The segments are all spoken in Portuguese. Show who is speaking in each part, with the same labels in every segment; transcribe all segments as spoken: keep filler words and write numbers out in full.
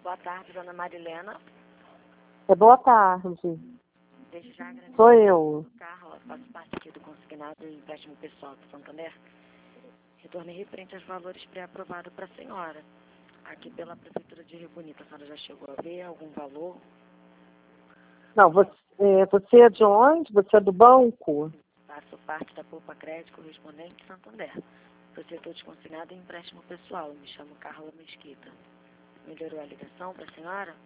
Speaker 1: Boa tarde, dona Marilena.
Speaker 2: É, boa tarde.
Speaker 1: Desde já agradeço.
Speaker 2: Sou eu.
Speaker 1: Carla, faço parte aqui do consignado e empréstimo pessoal do Santander. Retornei referente aos valores pré-aprovados para a senhora. Aqui pela Prefeitura de Rio Bonito, a senhora já chegou a ver algum valor?
Speaker 2: Não, você, é, você é de onde? Você é do banco?
Speaker 1: Faço parte da Poupa Crédito correspondente Santander. Sou setor de consignado e empréstimo pessoal. Me chamo Carla Mesquita. Melhorou a ligação para a senhora?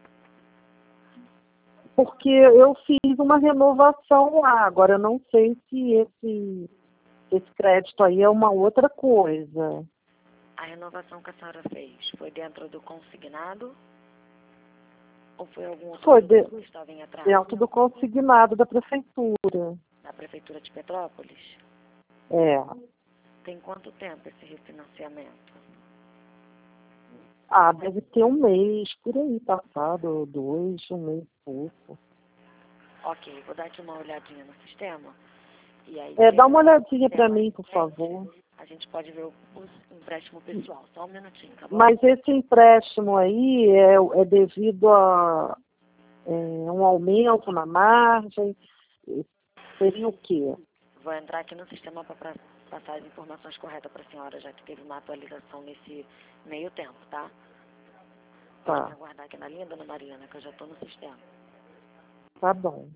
Speaker 2: Porque eu fiz uma renovação lá. Agora, eu não sei se esse, esse crédito aí é uma outra coisa.
Speaker 1: A renovação que a senhora fez foi dentro do consignado? Ou foi algum outro
Speaker 2: Foi de,
Speaker 1: que estava em atraso?
Speaker 2: dentro do consignado da Prefeitura.
Speaker 1: Da Prefeitura de Petrópolis?
Speaker 2: É.
Speaker 1: Tem quanto tempo esse refinanciamento?
Speaker 2: Ah, deve ter um mês, por aí, passado, dois, um mês e pouco.
Speaker 1: Ok, vou dar aqui uma olhadinha no sistema. E aí,
Speaker 2: É, dá uma
Speaker 1: pelo
Speaker 2: olhadinha para
Speaker 1: sistema
Speaker 2: mim, por
Speaker 1: recente,
Speaker 2: favor.
Speaker 1: a gente pode ver o, o empréstimo pessoal. Só um minutinho, tá bom?
Speaker 2: Mas esse empréstimo aí é, é devido a é, um aumento na margem? Seria o quê?
Speaker 1: Vou entrar aqui no sistema para passar as informações corretas para a senhora, já que teve uma atualização nesse meio tempo, tá? Pode me
Speaker 2: Tá,
Speaker 1: aguardar aqui na linha, dona Mariana, que eu já estou no sistema.
Speaker 2: tá bom.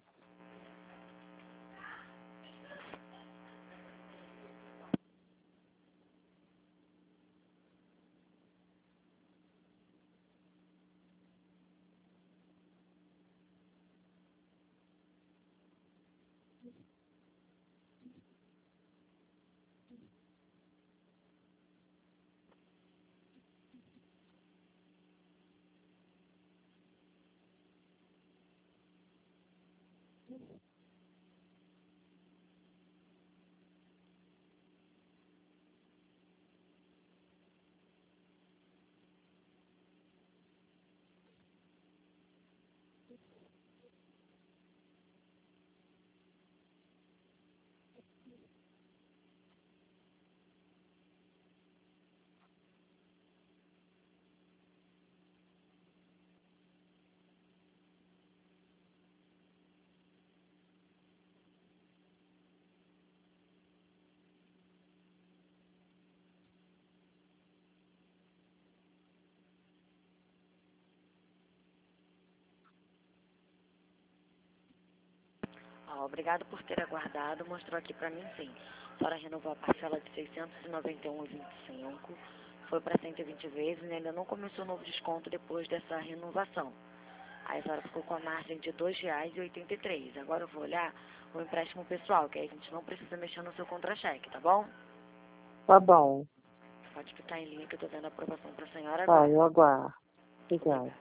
Speaker 1: Ah, obrigado por ter aguardado. Mostrou aqui para mim, sim. A senhora renovou a parcela de seiscentos e noventa e um vírgula vinte e cinco. Foi para cento e vinte vezes e ainda não começou novo desconto depois dessa renovação. Aí a senhora ficou com a margem de dois reais e oitenta e três centavos. Agora eu vou olhar o empréstimo pessoal, que aí a gente não precisa mexer no seu contra-cheque, tá bom?
Speaker 2: Tá bom.
Speaker 1: Pode ficar em linha que eu tô dando a aprovação para a senhora
Speaker 2: Tá,
Speaker 1: agora.
Speaker 2: eu aguardo. Obrigada.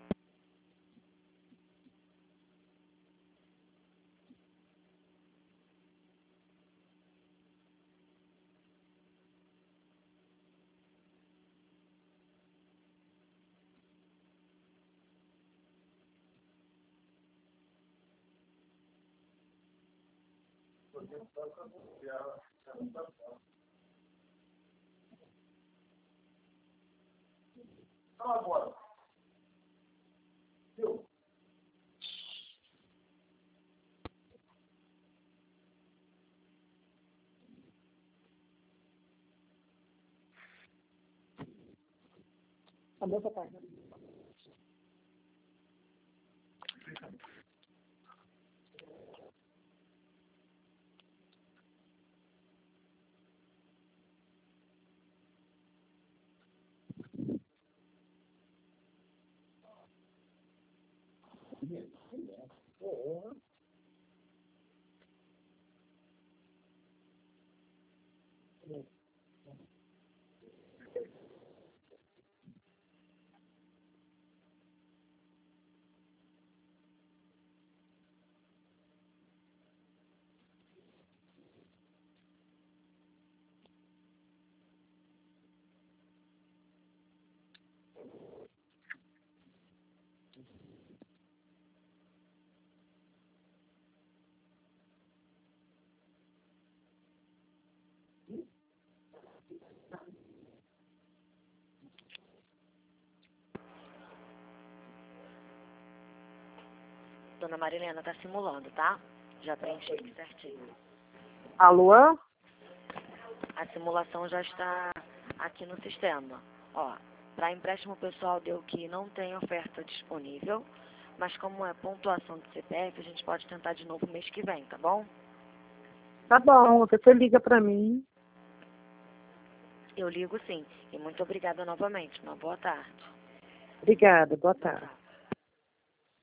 Speaker 2: Cadê essa página?
Speaker 1: Dona Marilena, tá simulando, tá? Já preenchi aqui certinho.
Speaker 2: Alô?
Speaker 1: A simulação já está aqui no sistema. Ó, para empréstimo pessoal deu que não tem oferta disponível, mas como é pontuação do C P F, a gente pode tentar de novo mês que vem, tá bom?
Speaker 2: Tá bom, você liga para mim.
Speaker 1: Eu ligo sim. E muito obrigada novamente. Uma boa tarde.
Speaker 2: Obrigada, boa tarde.